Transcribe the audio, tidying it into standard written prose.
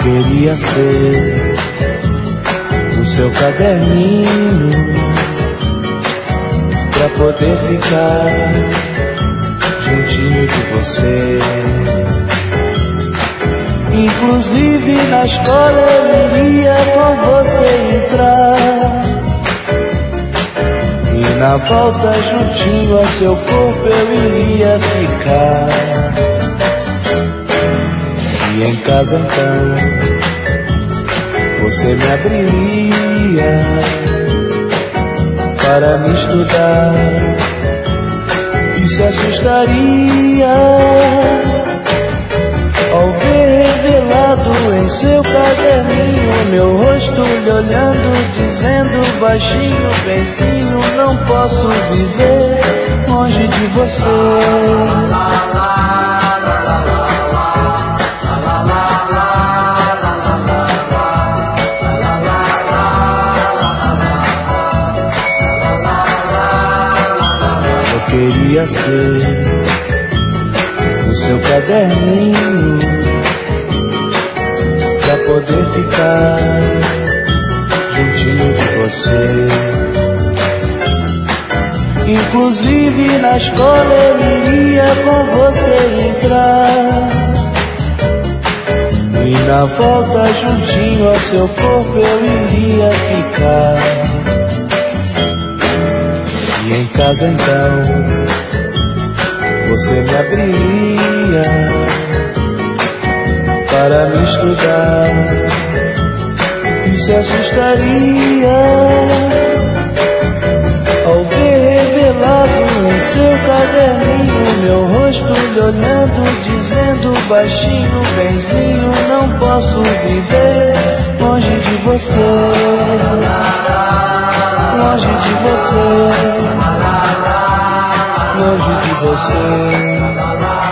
Queria ser o seu caderninho pra poder ficar juntinho de você. Inclusive na escola eu iria com você entrar, e na volta juntinho ao seu corpo eu iria ficar. E em casa então você me abriria para me estudar e se assustaria ao ver revelado em seu caderninho meu rosto lhe olhando, dizendo baixinho, benzinho, não posso viver longe de você. Queria ser o seu caderninho pra poder ficar juntinho de você. Inclusive na escola eu iria com você entrar, e na volta juntinho ao seu corpo eu iria ficar. E em casa então você me abriria para me estudar e se assustaria ao ver revelado em seu caderninho meu rosto lhe olhando, dizendo baixinho, benzinho, não posso viver longe de você. Longe de você, longe de você.